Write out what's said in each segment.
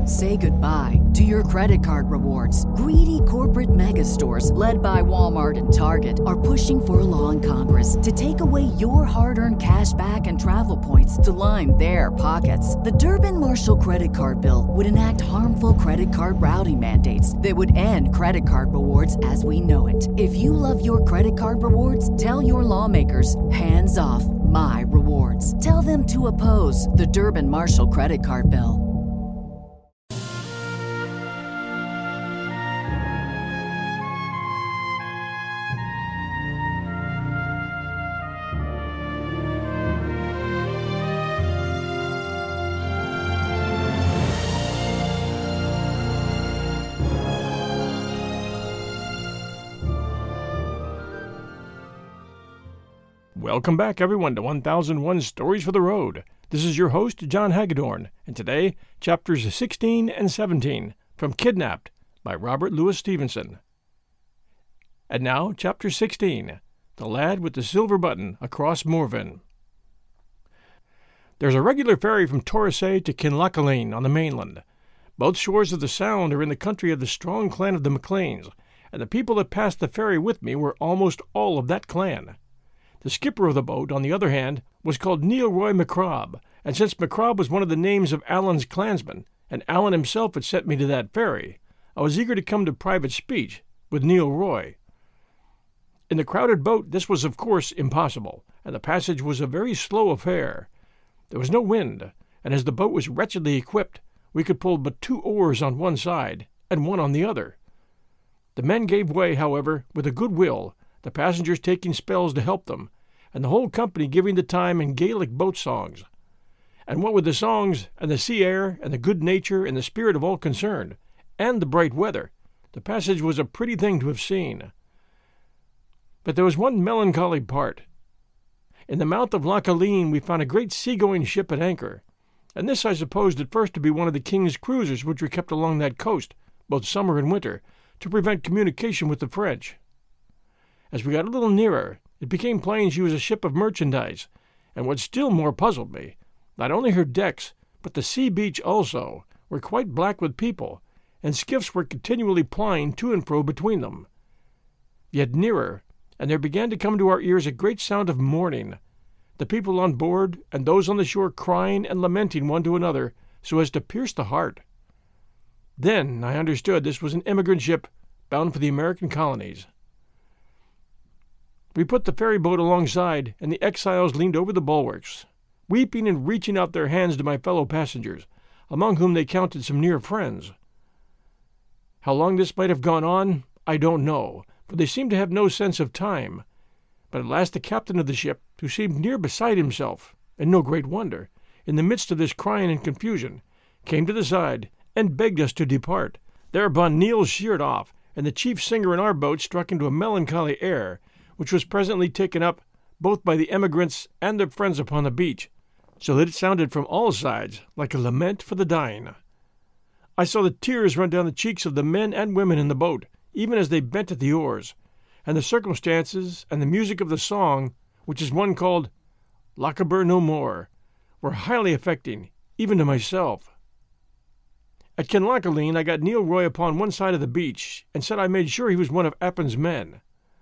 Say goodbye to your credit card rewards. Greedy corporate mega stores, led by Walmart and Target, are pushing for a law in Congress to take away your hard-earned cash back and travel points to line their pockets. The Durbin-Marshall credit card bill would enact harmful credit card routing mandates that would end credit card rewards as we know it. If you love your credit card rewards, tell your lawmakers, hands off my rewards. Tell them to oppose the Durbin-Marshall credit card bill. Welcome back, everyone, to 1001 Stories for the Road. This is your host, John Hagedorn, and today, chapters 16 and 17 from Kidnapped by Robert Louis Stevenson. And now, chapter 16, The Lad with the Silver Button Across Morven. There's a regular ferry from Torosay to Kinlochaline on the mainland. Both shores of the Sound are in the country of the strong clan of the MacLeans, and the people that passed the ferry with me were almost all of that clan. The skipper of the boat, on the other hand, was called Neil Roy McCrob, and since McCrob was one of the names of Allan's clansmen, and Allan himself had sent me to that ferry, I was eager to come to private speech with Neil Roy. In the crowded boat this was of course impossible, and the passage was a very slow affair. There was no wind, and as the boat was wretchedly equipped, we could pull but 2 oars on one side and 1 on the other. The men gave way, however, with a good will, the passengers taking spells to help them, and the whole company giving the time in Gaelic boat songs. And what with the songs, and the sea air, and the good nature and the spirit of all concerned, and the bright weather, the passage was a pretty thing to have seen. But there was one melancholy part. In the mouth of Loch Aline we found a great sea-going ship at anchor, and this I supposed at first to be one of the king's cruisers which were kept along that coast, both summer and winter, to prevent communication with the French. As we got a little nearer, it became plain she was a ship of merchandise, and what still more puzzled me, not only her decks, but the sea beach also, were quite black with people, and skiffs were continually plying to and fro between them. Yet nearer, and there began to come to our ears a great sound of mourning, the people on board and those on the shore crying and lamenting one to another, so as to pierce the heart. Then I understood this was an emigrant ship bound for the American colonies. We put the ferry boat alongside, and the exiles leaned over the bulwarks, weeping and reaching out their hands to my fellow passengers, among whom they counted some near friends. How long this might have gone on, I don't know, for they seemed to have no sense of time. But at last the captain of the ship, who seemed near beside himself, and no great wonder, in the midst of this crying and confusion, came to the side and begged us to depart. Thereupon Neil sheered off, and the chief singer in our boat struck into a melancholy air, which was presently taken up both by the emigrants and their friends upon the beach, so that it sounded from all sides like a lament for the dying. I saw the tears run down the cheeks of the men and women in the boat, even as they bent at the oars, and the circumstances and the music of the song, which is one called Lochaber No More, were highly affecting, even to myself. At Kinlochaline I got Neil Roy upon one side of the beach, and said I made sure he was one of Appin's men.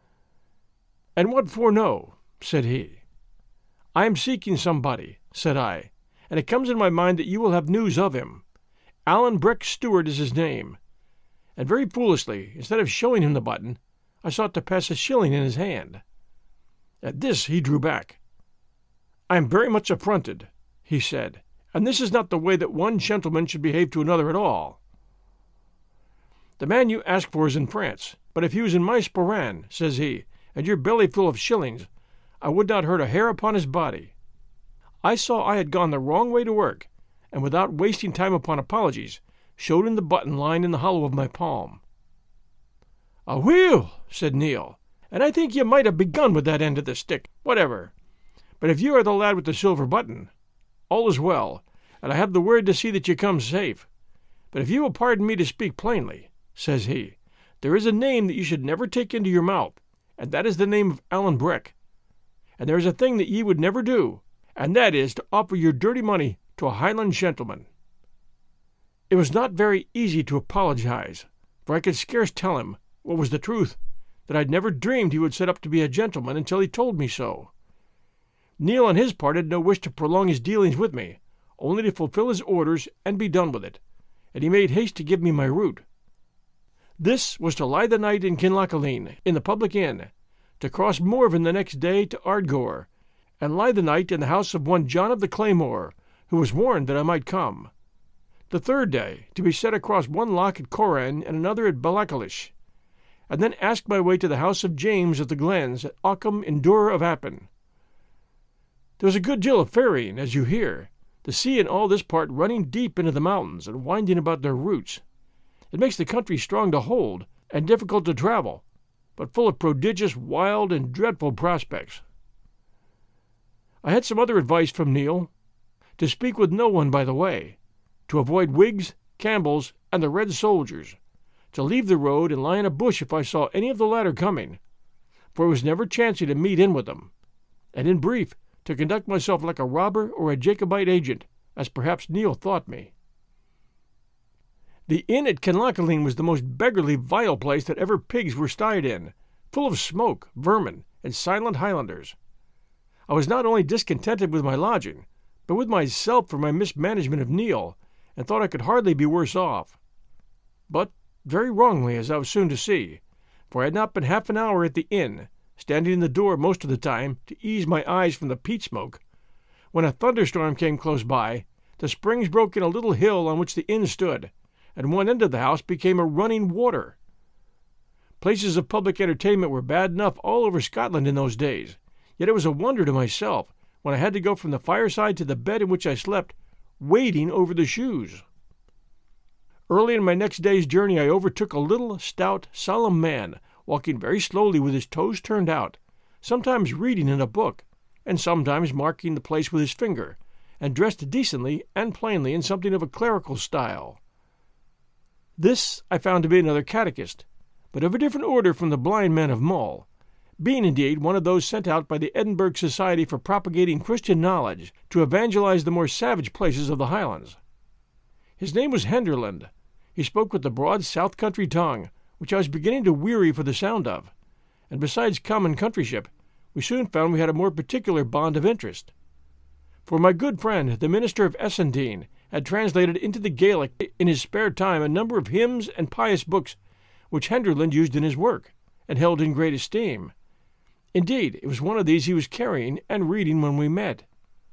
"And what for no?" said he. "I am seeking somebody," said I, "and it comes in my mind that you will have news of him. Allan Breck Stewart is his name." And very foolishly, instead of showing him the button, I sought to pass a shilling in his hand. At this he drew back. "I am very much affronted," he said, "and this is not the way that one gentleman should behave to another at all. The man you ask for is in France, but if he was in my sporran," says he, "and your belly full of shillings, I would not hurt a hair upon his body." I saw I had gone the wrong way to work, and without wasting time upon apologies, showed him the button lying in the hollow of my palm. "Aweel," said Neil, "and I think you might have begun with that end of the stick, whatever. But if you are the lad with the silver button, all is well, and I have the word to see that you come safe. But if you will pardon me to speak plainly," says he, "there is a name that you should never take into your mouth, and that is the name of Allan Breck. And there is a thing that ye would never do, and that is to offer your dirty money to a Highland gentleman." It was not very easy to apologize, for I could scarce tell him what was the truth, that I'd never dreamed he would set up to be a gentleman until he told me so. Neil on his part had no wish to prolong his dealings with me, only to fulfill his orders and be done with it, and he made haste to give me my route. This was to lie the night in Kinlochaline, in the public inn, to cross Morven the next day to Ardgour, and lie the night in the house of one John of the Claymore, who was warned that I might come. The third day, to be set across one loch at Coran and another at Ballacalish, and then ask my way to the house of James of the Glens at Ockham in Dura of Appin. There was a good deal of ferrying, as you hear, the sea in all this part running deep into the mountains and winding about their roots. It makes the country strong to hold and difficult to travel, but full of prodigious, wild, and dreadful prospects. I had some other advice from Neil: to speak with no one by the way, to avoid Whigs, Campbells, and the Red Soldiers, to leave the road and lie in a bush if I saw any of the latter coming, for it was never chancy to meet in with them, and in brief, to conduct myself like a robber or a Jacobite agent, as perhaps Neil thought me. The inn at Kinlochaline was the most beggarly, vile place that ever pigs were stayed in, full of smoke, vermin, and silent Highlanders. I was not only discontented with my lodging, but with myself for my mismanagement of Neil, and thought I could hardly be worse off. But very wrongly, as I was soon to see, for I had not been half an hour at the inn, standing in the door most of the time to ease my eyes from the peat smoke, when a thunderstorm came close by, the springs broke in a little hill on which the inn stood, and one end of the house became a running water. Places of public entertainment were bad enough all over Scotland in those days, yet it was a wonder to myself when I had to go from the fireside to the bed in which I slept, wading over the shoes. Early in my next day's journey I overtook a little, stout, solemn man, walking very slowly with his toes turned out, sometimes reading in a book, and sometimes marking the place with his finger, and dressed decently and plainly in something of a clerical style. This I found to be another catechist, but of a different order from the blind man of Mull, being indeed one of those sent out by the Edinburgh Society for propagating Christian knowledge to evangelize the more savage places of the Highlands. His name was Henderland. He spoke with the broad south country tongue, which I was beginning to weary for the sound of, and besides common countryship, we soon found we had a more particular bond of interest. For my good friend, the minister of Essendine, had translated into the Gaelic in his spare time a number of hymns and pious books which Henderland used in his work, and held in great esteem. Indeed, it was one of these he was carrying and reading when we met.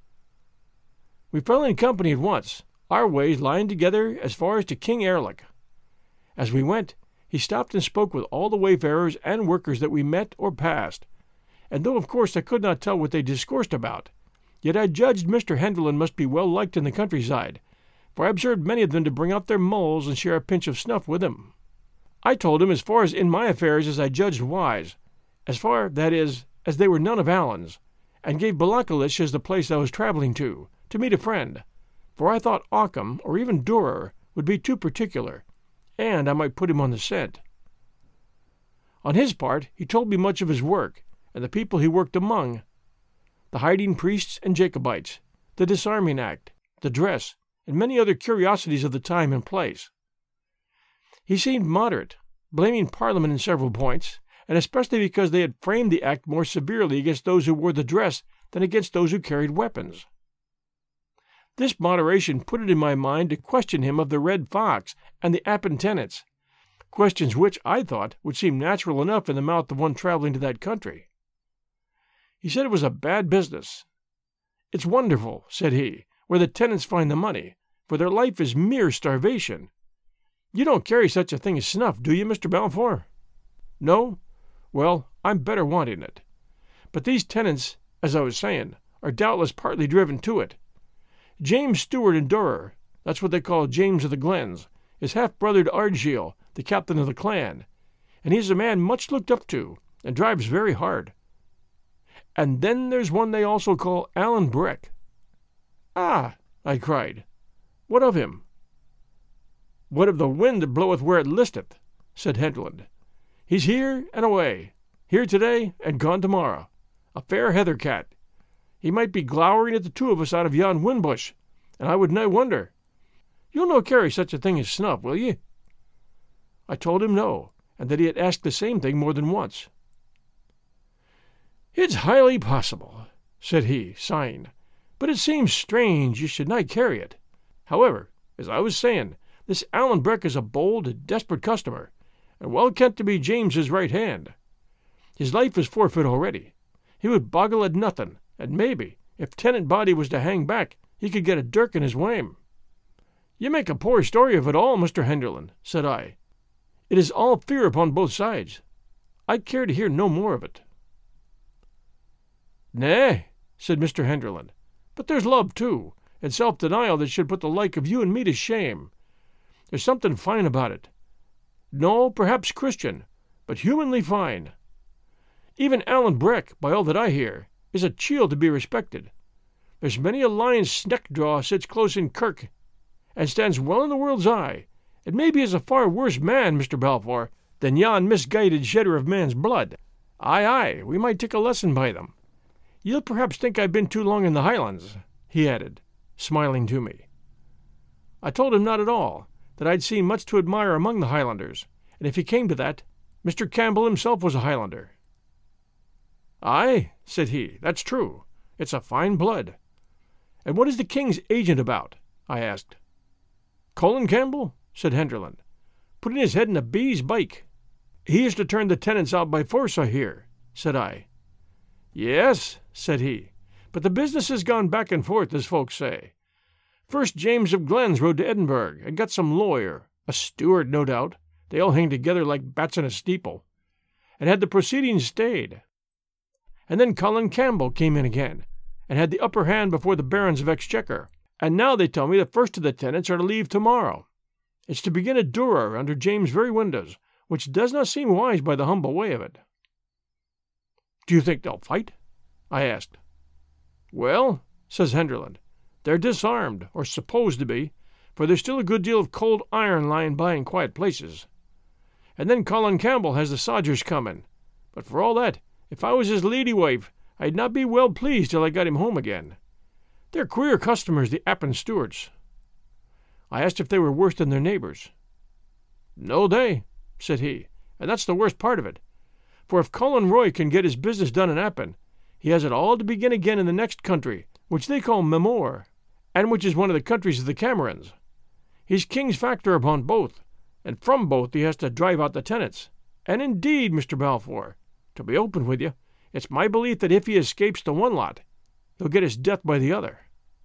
We fell in company at once, our ways lying together as far as to King Airlock. As we went, he stopped and spoke with all the wayfarers and workers that we met or passed, and though of course I could not tell what they discoursed about, yet I judged Mr. Henderland must be well liked in the countryside, for I observed many of them to bring out their mulls and share a pinch of snuff with him. I told him as far as in my affairs as I judged wise, as far, that is, as they were none of Allen's, and gave Ballacalish as the place I was travelling to meet a friend, for I thought Ockham, or even Durrer, would be too particular, and I might put him on the scent. On his part, he told me much of his work, and the people he worked among, the hiding priests and Jacobites, the Disarming Act, the dress, and many other curiosities of the time and place. He seemed moderate, blaming Parliament in several points, and especially because they had framed the act more severely against those who wore the dress than against those who carried weapons. This moderation put it in my mind to question him of the Red Fox and the Appin tenants, questions which, I thought, would seem natural enough in the mouth of one travelling to that country. He said it was a bad business. "It's wonderful," said he, "where the tenants find the money, for their life is mere starvation. You don't carry such a thing as snuff, do you, Mr. Balfour?" "No? Well, I'm better wanting it. But these tenants, as I was saying, are doubtless partly driven to it. James Stewart in Durrer, that's what they call James of the Glens, is half-brother to Ardshiel, the captain of the clan, and he's a man much looked up to, and drives very hard. And then there's one they also call Alan Breck." "Ah!" I cried. "What of him?" "What of the wind that bloweth where it listeth?" said Henderland. "He's here and away, here today and gone tomorrow, a fair heather cat. He might be glowering at the two of us out of yon whin bush, and I would nae wonder. You'll no carry such a thing as snuff, will ye?" I told him no, and that he had asked the same thing more than once. "It's highly possible," said he, sighing, "but it seems strange you should not carry it. However, as I was saying, this Alan Breck is a bold and desperate customer, and well kent to be James's right hand. His life is forfeit already. He would boggle at nothing, and maybe, if tenant body was to hang back, he could get a dirk in his wame." "You make a poor story of it all, Mr. Henderland," said I. "It is all fear upon both sides. I care to hear no more of it." "Nay," said Mr. Henderland, "but there's love, too, and self-denial that should put the like of you and me to shame. There's something fine about it. No, perhaps Christian, but humanly fine. Even Alan Breck, by all that I hear, is a chiel to be respected. There's many a lying sneck-draw sits close in kirk, and stands well in the world's eye, and maybe is a far worse man, Mr. Balfour, than yon misguided shedder of man's blood. Aye, we might take a lesson by them. You'll perhaps think I've been too long in the Highlands," he added, smiling to me. I told him not at all, that I'd seen much to admire among the Highlanders, and if he came to that, Mr. Campbell himself was a Highlander. "Aye," said he, "that's true. It's a fine blood. And what is the king's agent about?" I asked. "Colin Campbell," said Henderland, "putting his head in a bee's bike." "He is to turn the tenants out by force, I hear," said I. "Yes," said he, "but the business has gone back and forth, as folks say. First James of Glens rode to Edinburgh and got some lawyer, a steward no doubt, they all hang together like bats in a steeple, and had the proceedings stayed. And then Colin Campbell came in again, and had the upper hand before the barons of Exchequer, and now they tell me the first of the tenants are to leave tomorrow. It's to begin a dour under James' very windows, which does not seem wise by the humble way of it." "Do you think they'll fight?" I asked. "Well," says Henderland, "they're disarmed, or supposed to be, for there's still a good deal of cold iron lying by in quiet places. And then Colin Campbell has the sodgers coming, but for all that, if I was his lady wife, I'd not be well pleased till I got him home again. They're queer customers, the Appin Stewarts." I asked if they were worse than their neighbours. "No, they," said he, "and that's the worst part of it. For if Colin Roy can get his business done in Appin, he has it all to begin again in the next country, which they call Memor, and which is one of the countries of the Camerons. He's king's factor upon both, and from both he has to drive out the tenants. And indeed, Mr. Balfour, to be open with you, it's my belief that if he escapes the one lot, he'll get his death by the other."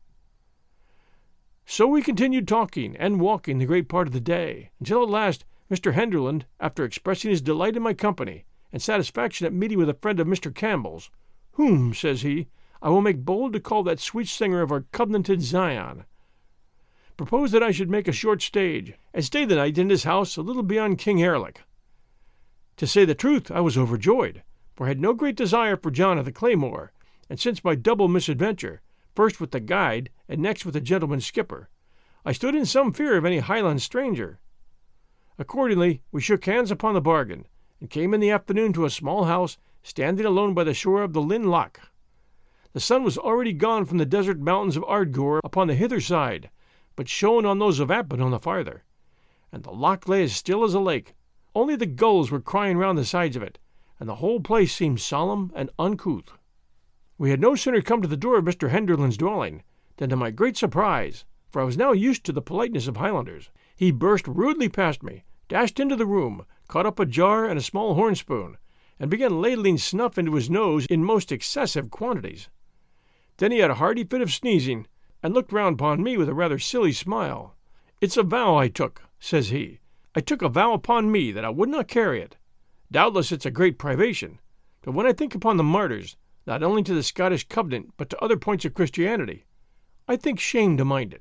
So we continued talking and walking the great part of the day, until at last Mr. Henderland, after expressing his delight in my company, and satisfaction at meeting with a friend of Mr. Campbell's, "whom," says he, "I will make bold to call that sweet singer of our covenanted Zion," proposed that I should make a short stage, and stay the night in his house a little beyond King Ehrlich. To say the truth, I was overjoyed, for I had no great desire for John of the Claymore, and since my double misadventure, first with the guide and next with the gentleman skipper, I stood in some fear of any Highland stranger. Accordingly, we shook hands upon the bargain, and came in the afternoon to a small house standing alone by the shore of the Lynn Loch. The sun was already gone from the desert mountains of Ardgour upon the hither side, but shone on those of Appin on the farther, and the loch lay as still as a lake. Only the gulls were crying round the sides of it, and the whole place seemed solemn and uncouth. We had no sooner come to the door of Mr. Henderland's dwelling than, to my great surprise, for I was now used to the politeness of Highlanders, he burst rudely past me, dashed into the room, caught up a jar and a small horn-spoon, and began ladling snuff into his nose in most excessive quantities. Then he had a hearty fit of sneezing, and looked round upon me with a rather silly smile. "It's a vow I took," says he. "I took a vow upon me that I would not carry it. Doubtless it's a great privation, but when I think upon the martyrs, not only to the Scottish covenant, but to other points of Christianity, I think shame to mind it."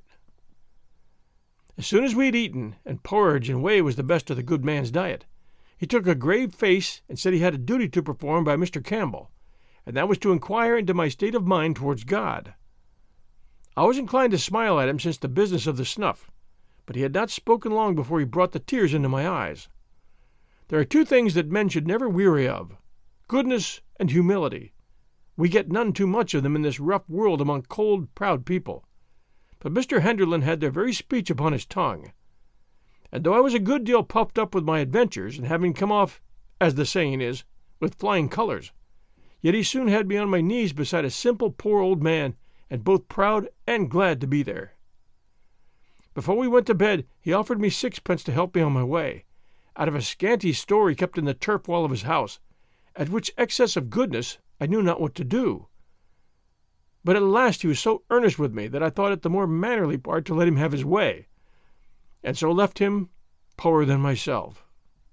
As soon as we had eaten, and porridge and whey was the best of the good man's diet, he took a grave face and said he had a duty to perform by Mr. Campbell, and that was to inquire into my state of mind towards God. I was inclined to smile at him since the business of the snuff, but he had not spoken long before he brought the tears into my eyes. There are two things that men should never weary of: goodness and humility. We get none too much of them in this rough world among cold, proud people. but Mr. Henderland had their very speech upon his tongue. And though I was a good deal puffed up with my adventures, and having come off, as the saying is, with flying colors, yet he soon had me on my knees beside a simple poor old man, and both proud and glad to be there. Before we went to bed, he offered me 6pence to help me on my way, out of a scanty store he kept in the turf wall of his house, at which excess of goodness I knew not what to do. But at last he was so earnest with me that I thought it the more mannerly part to let him have his way, and so left him poorer than myself.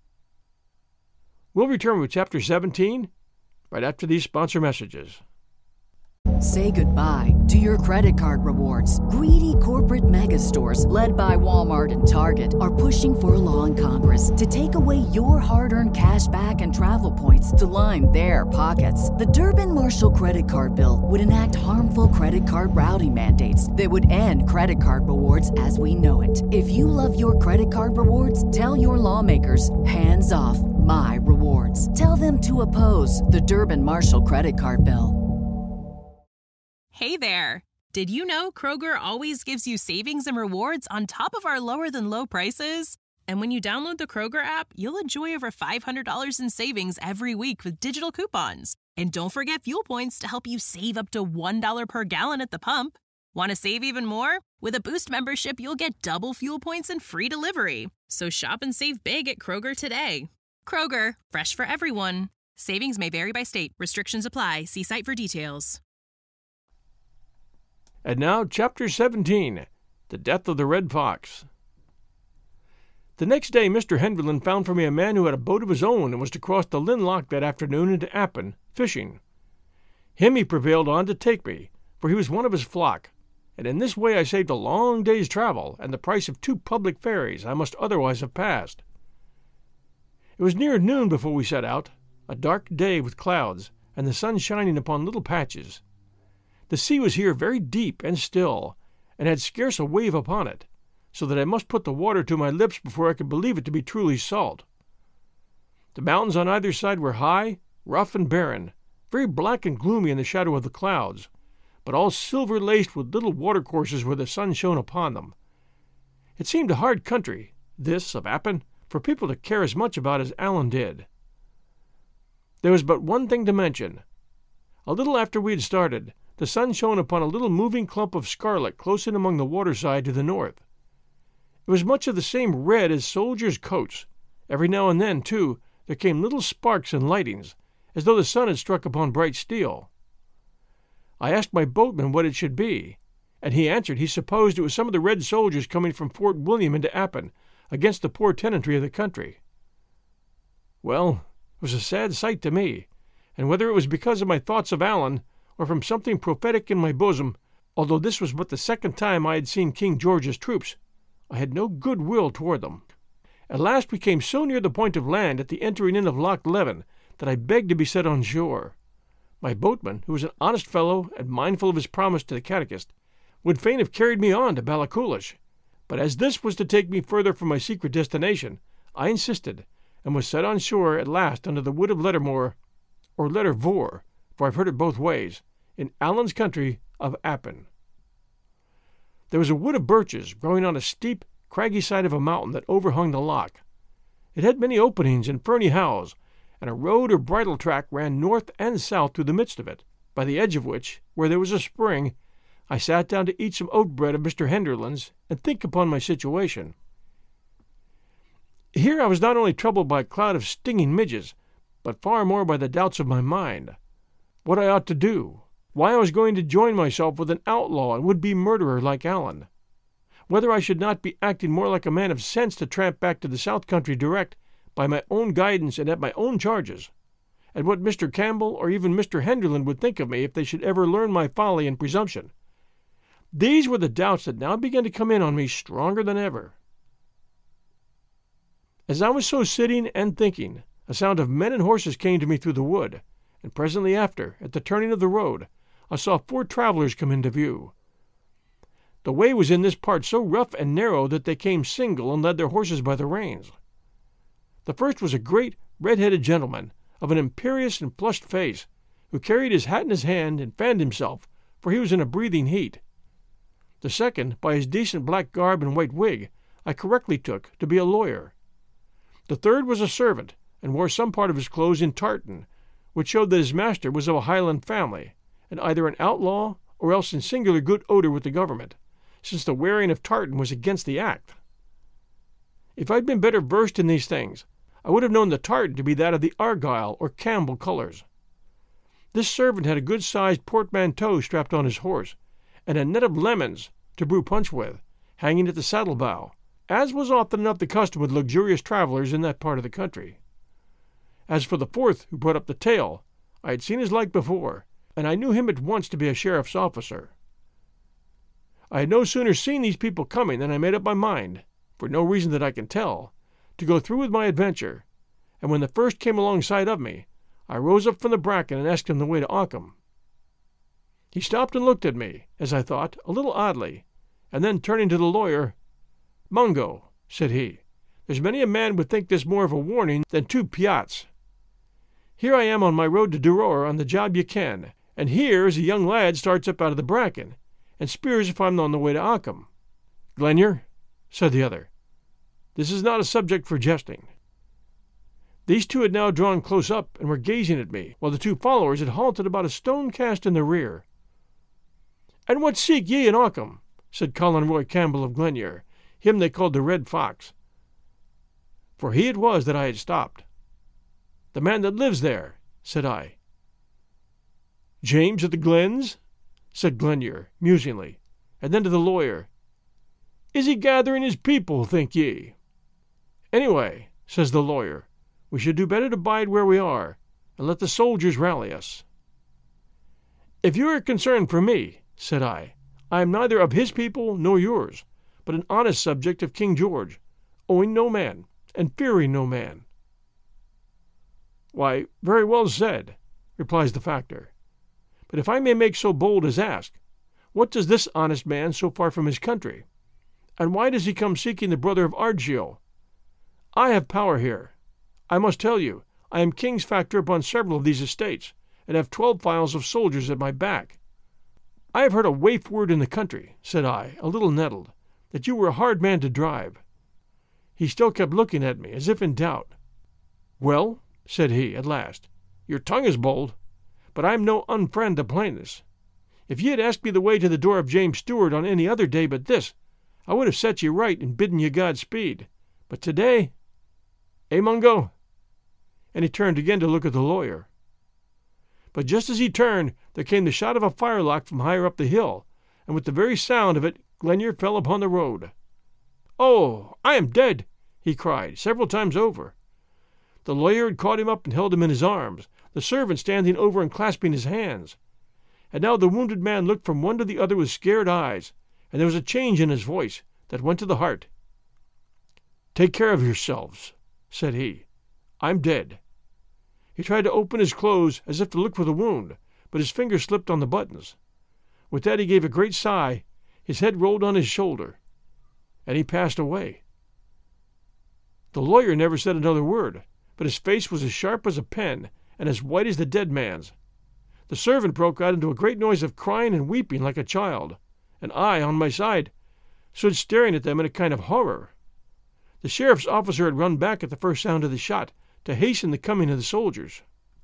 We'll return with Chapter 17 right after these sponsor messages. Say goodbye to your credit card rewards. Greedy corporate mega stores, led by Walmart and Target, are pushing for a law in Congress to take away your hard-earned cash back and travel points to line their pockets. The Durbin-Marshall credit card bill would enact harmful credit card routing mandates that would end credit card rewards as we know it. If you love your credit card rewards, tell your lawmakers, hands off my rewards. Tell them to oppose the Durbin-Marshall credit card bill. Hey there! Did you know Kroger always gives you savings and rewards on top of our lower-than-low prices? And when you download the Kroger app, you'll enjoy over $500 in savings every week with digital coupons. And don't forget fuel points to help you save up to $1 per gallon at the pump. Want to save even more? With a Boost membership, you'll get double fuel points and free delivery. So shop and save big at Kroger today. Kroger, fresh for everyone. Savings may vary by state. Restrictions apply. See site for details. And now, Chapter 17, The Death of the Red Fox. The next day, Mr. Henderland found for me a man who had a boat of his own and was to cross the Lynn Loch that afternoon into Appin, fishing. Him he prevailed on to take me, for he was one of his flock, and in this way I saved a long day's travel and the price of 2 public ferries I must otherwise have passed. It was near noon before we set out, a dark day with clouds, and the sun shining upon little patches. The sea was here very deep and still, and had scarce a wave upon it, so that I must put the water to my lips before I could believe it to be truly salt. The mountains on either side were high, rough, and barren, very black and gloomy in the shadow of the clouds, but all silver-laced with little watercourses where the sun shone upon them. It seemed a hard country, this of Appin, for people to care as much about as Allen did. There was but one thing to mention. A little after we had started, the sun shone upon a little moving clump of scarlet close in among the waterside to the north. It was much of the same red as soldiers' coats. Every now and then, too, there came little sparks and lightings, as though the sun had struck upon bright steel. I asked my boatman what it should be, and he answered he supposed it was some of the red soldiers coming from Fort William into Appin, against the poor tenantry of the country. Well, it was a sad sight to me, and whether it was because of my thoughts of Allen, or from something prophetic in my bosom, although this was but the second time I had seen King George's troops, I had no good will toward them. At last we came so near the point of land at the entering in of Loch Leven that I begged to be set on shore. My boatman, who was an honest fellow and mindful of his promise to the catechist, would fain have carried me on to Balakulish, but as this was to take me further from my secret destination, I insisted, and was set on shore at last under the wood of Lettermore, or Lettervore, for I've heard it both ways, in Allen's country of Appin. There was a wood of birches growing on a steep, craggy side of a mountain that overhung the loch. It had many openings and ferny howes, and a road or bridle track ran north and south through the midst of it, by the edge of which, where there was a spring, I sat down to eat some oat bread of Mr. Henderland's and think upon my situation. Here I was not only troubled by a cloud of stinging midges, but far more by the doubts of my mind. What I ought to do, why I was going to join myself with an outlaw and would-be murderer like Allen, whether I should not be acting more like a man of sense to tramp back to the south country direct, by my own guidance and at my own charges, and what Mr. Campbell or even Mr. Henderland would think of me if they should ever learn my folly and presumption. These were the doubts that now began to come in on me stronger than ever. As I was so sitting and thinking, a sound of men and horses came to me through the wood, and presently after, at the turning of the road, I saw 4 travelers come into view. The way was in this part so rough and narrow that they came single and led their horses by the reins. The first was a great, red-headed gentleman, of an imperious and flushed face, who carried his hat in his hand and fanned himself, for he was in a breathing heat. The second, by his decent black garb and white wig, I correctly took to be a lawyer. The third was a servant, and wore some part of his clothes in tartan, which showed that his master was of a Highland family, and either an outlaw or else in singular good odor with the government, since the wearing of tartan was against the act. If I'd been better versed in these things, I would have known the tartan to be that of the Argyle or Campbell colors. This servant had a good-sized portmanteau strapped on his horse, and a net of lemons to brew punch with, hanging at the saddle-bow, as was often enough the custom with luxurious travelers in that part of the country. As for the fourth who brought up the tail, I had seen his like before, and I knew him at once to be a sheriff's officer. I had no sooner seen these people coming than I made up my mind, for no reason that I can tell, to go through with my adventure, and when the first came alongside of me, I rose up from the bracken and asked him the way to Ockham. He stopped and looked at me, as I thought, a little oddly, and then turning to the lawyer, "Mungo," said he, "there's many a man would think this more of a warning than 2 piats. Here I am on my road to Duror on the job you can, and here is a young lad starts up out of the bracken, and speers if I'm on the way to Ockham." "Glenure," said the other, "this is not a subject for jesting." These two had now drawn close up and were gazing at me, while the 2 followers had halted about a stone cast in the rear. "And what seek ye in Ockham?" said Colin Roy Campbell of Glenure, him they called the Red Fox. For he it was that I had stopped. "The man that lives there," said I. "James of the Glens?" said Glenure, musingly, and then to the lawyer, "Is he gathering his people, think ye?" "Anyway," says the lawyer, "we should do better to bide where we are, and let the soldiers rally us." "If you are concerned for me," said I am neither of his people nor yours, but an honest subject of King George, owing no man, and fearing no man." "Why, very well said," replies the factor. "But if I may make so bold as ask, what does this honest man so far from his country? And why does he come seeking the brother of Ardshio? I have power here. I must tell you, I am king's factor upon several of these estates, and have 12 files of soldiers at my back. I have heard a waif word in the country," said I, a little nettled, "that you were a hard man to drive." He still kept looking at me, as if in doubt. "Well," said he, at last, "your tongue is bold, but I am no unfriend to plainness. If ye had asked me the way to the door of James Stewart on any other day but this, I would have set ye right and bidden ye Godspeed. But today, Mungo?" And he turned again to look at the lawyer. But just as he turned, there came the shot of a firelock from higher up the hill, and with the very sound of it, Glenure fell upon the road. "Oh, I am dead!" he cried, several times over. The lawyer had caught him up and held him in his arms, the servant standing over and clasping his hands. And now the wounded man looked from one to the other with scared eyes, and there was a change in his voice that went to the heart. "Take care of yourselves," said he. "I'm dead." He tried to open his clothes as if to look for the wound, but his fingers slipped on the buttons. With that he gave a great sigh, his head rolled on his shoulder, and he passed away. The lawyer never said another word, but his face was as sharp as a pen and as white as the dead man's. The servant broke out into a great noise of crying and weeping like a child, and I, on my side, stood staring at them in a kind of horror. The sheriff's officer had run back at the first sound of the shot to hasten the coming of the soldiers.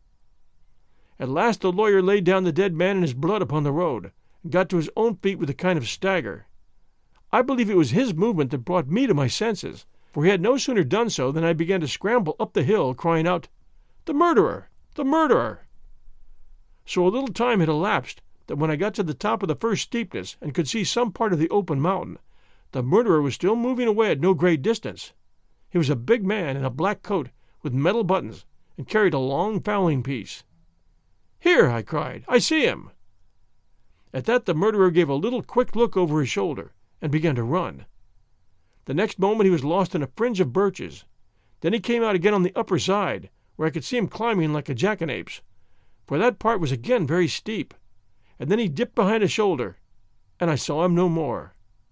At last the lawyer laid down the dead man in his blood upon the road, and got to his own feet with a kind of stagger. I believe it was his movement that brought me to my senses, for he had no sooner done so than I began to scramble up the hill, crying out, "The murderer! The murderer!" So a little time had elapsed that when I got to the top of the first steepness and could see some part of the open mountain, the murderer was still moving away at no great distance. He was a big man in a black coat with metal buttons, and carried a long fowling piece. "Here!" I cried. "I see him!" At that the murderer gave a little quick look over his shoulder, and began to run. The next moment he was lost in a fringe of birches. Then he came out again on the upper side, where I could see him climbing like a jackanapes, for that part was again very steep, and then he dipped behind a shoulder, and I saw him no more.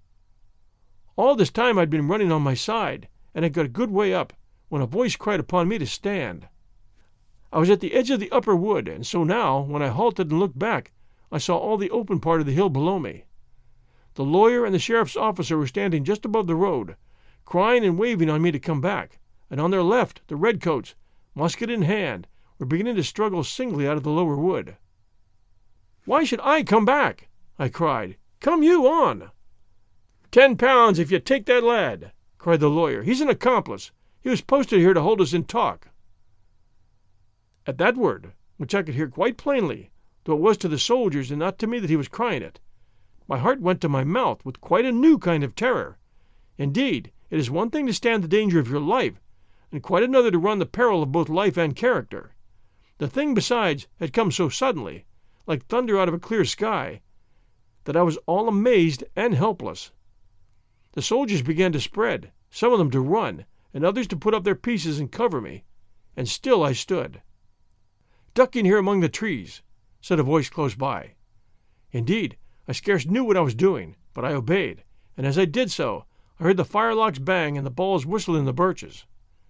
All this time I'd been running on my side, and had got a good way up, when a voice cried upon me to stand. I was at the edge of the upper wood, and so now, when I halted and looked back, I saw all the open part of the hill below me. The lawyer and the sheriff's officer were standing just above the road, crying and waving on me to come back, and on their left the redcoats, musket in hand, were beginning to struggle singly out of the lower wood. "Why should I come back?" I cried. "Come you on." £10 if you take that lad," cried the lawyer. "He's an accomplice. He was posted here to hold us in talk." At that word, which I could hear quite plainly, though it was to the soldiers and not to me that he was crying it, my heart went to my mouth with quite a new kind of terror. Indeed, it is one thing to stand the danger of your life, and quite another to run the peril of both life and character. The thing, besides, had come so suddenly, like thunder out of a clear sky, that I was all amazed and helpless. The soldiers began to spread, some of them to run, and others to put up their pieces and cover me, and still I stood. "Duck in here among the trees," said a voice close by. Indeed, I scarce knew what I was doing, but I obeyed, and as I did so, I heard the firelocks bang and the balls whistle in the birches.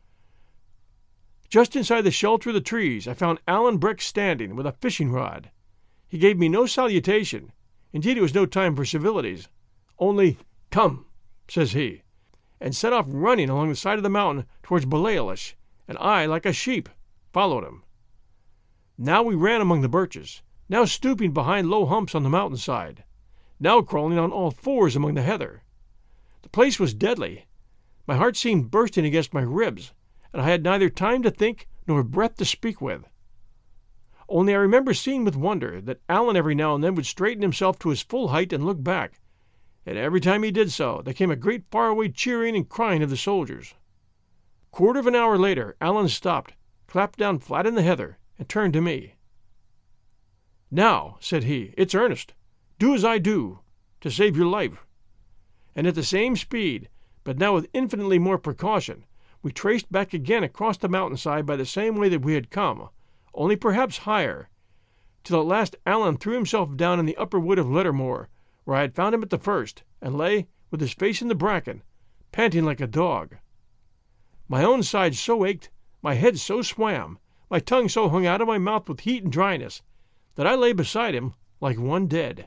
Just inside the shelter of the trees I found Alan Breck standing with a fishing rod. He gave me no salutation. Indeed, it was no time for civilities. Only, "Come," says he, and set off running along the side of the mountain towards Balailish, and I, like a sheep, followed him. Now we ran among the birches, now stooping behind low humps on the mountainside, now crawling on all fours among the heather. The place was deadly. My heart seemed bursting against my ribs, and I had neither time to think nor breath to speak with. Only I remember seeing with wonder that Alan every now and then would straighten himself to his full height and look back, and every time he did so there came a great faraway cheering and crying of the soldiers. Quarter of an hour later Alan stopped, clapped down flat in the heather, and turned to me. "Now," said he, "it's earnest. Do as I do, to save your life." And at the same speed, but now with infinitely more precaution, we traced back again across the mountainside by the same way that we had come, only perhaps higher, till at last Alan threw himself down in the upper wood of Lettermore, where I had found him at the first, and lay, with his face in the bracken, panting like a dog. My own side so ached, my head so swam, my tongue so hung out of my mouth with heat and dryness, that I lay beside him like one dead.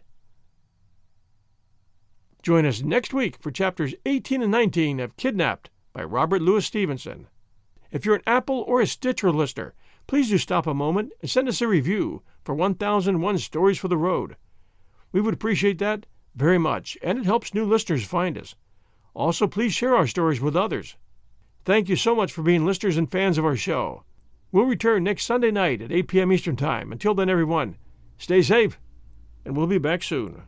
Join us next week for chapters 18 and 19 of Kidnapped by Robert Louis Stevenson. If you're an Apple or a Stitcher listener, please do stop a moment and send us a review for 1001 Stories for the Road. We would appreciate that very much, and it helps new listeners find us. Also, please share our stories with others. Thank you so much for being listeners and fans of our show. We'll return next Sunday night at 8 p.m. Eastern Time. Until then, everyone, stay safe, and we'll be back soon.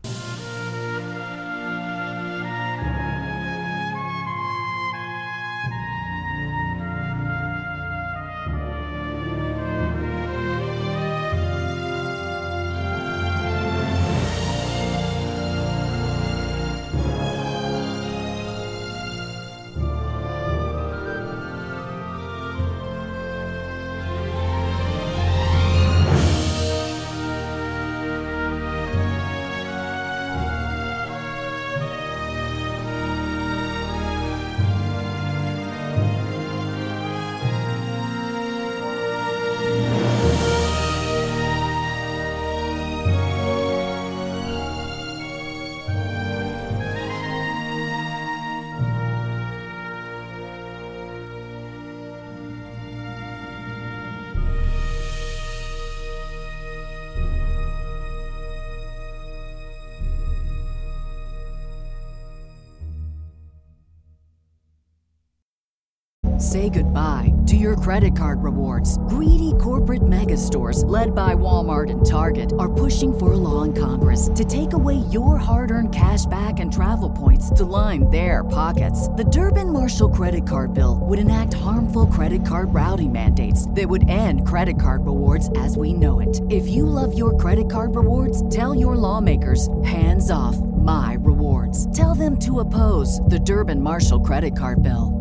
Say goodbye to your credit card rewards. Greedy corporate mega stores, led by Walmart and Target, are pushing for a law in Congress to take away your hard-earned cash back and travel points to line their pockets. The Durbin-Marshall credit card bill would enact harmful credit card routing mandates that would end credit card rewards as we know it. If you love your credit card rewards, tell your lawmakers, hands off my rewards. Tell them to oppose the Durbin-Marshall credit card bill.